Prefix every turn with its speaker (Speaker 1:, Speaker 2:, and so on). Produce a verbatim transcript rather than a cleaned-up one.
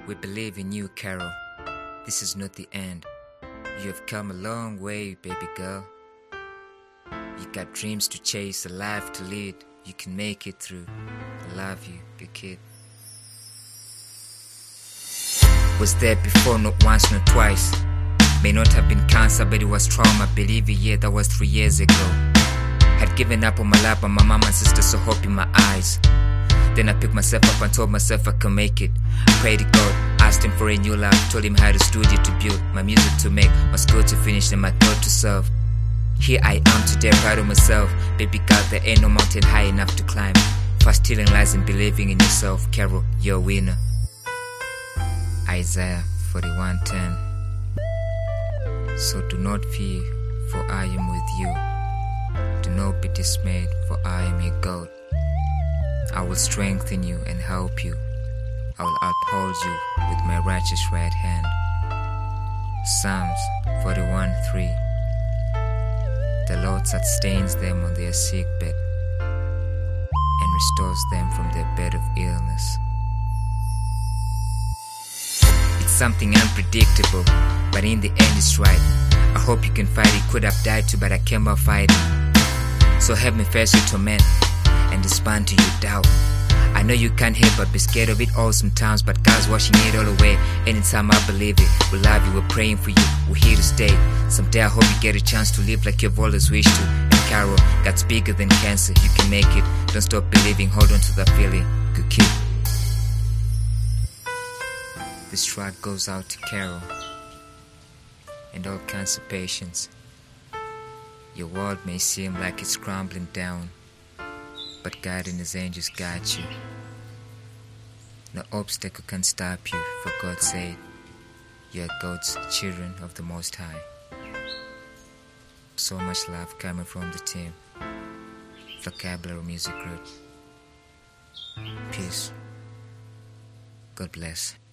Speaker 1: We believe in you, Carol. This is not the end. You have come a long way, baby girl. You got dreams to chase, a life to lead. You can make it through. I love you, big kid. Was there before, not once, not twice. May not have been cancer, but it was trauma. Believe it, yeah, that was three years ago. Had given up on my lap, and my mom and sister saw hope in my eyes. Then I picked myself up and told myself I can make it. Prayed to God, asked him for a new life. Told him how the studio to build, my music to make, my school to finish, and my thought to serve. Here I am today, proud of myself. Baby girl, there ain't no mountain high enough to climb. Fast healing lies in believing in yourself. Carol, you're a winner. Isaiah forty-one ten. So do not fear, for I am with you. Do not be dismayed, for I am your God. I will strengthen you and help you. I will uphold you with my righteous right hand. Psalms forty-one three. The Lord sustains them on their sick bed and restores them from their bed of illness. It's something unpredictable, but in the end it's right. I hope you can fight it. Could have died too, but I came out fighting. So help me face your torment and respond to your doubt. I know you can't help but be scared of it all sometimes, but God's washing it all away. Anytime I believe it, we love you, we're praying for you, we're here to stay. Someday I hope you get a chance to live like you've always wished to. And Carol, God's bigger than cancer, you can make it. Don't stop believing, hold on to that feeling. Good kid. This track goes out to Carol and all cancer patients. Your world may seem like it's crumbling down, but God and His angels guide you. No obstacle can stop you, for God said, you are God's children of the Most High. So much love coming from the team. Vocabulary Music Group. Peace. God bless.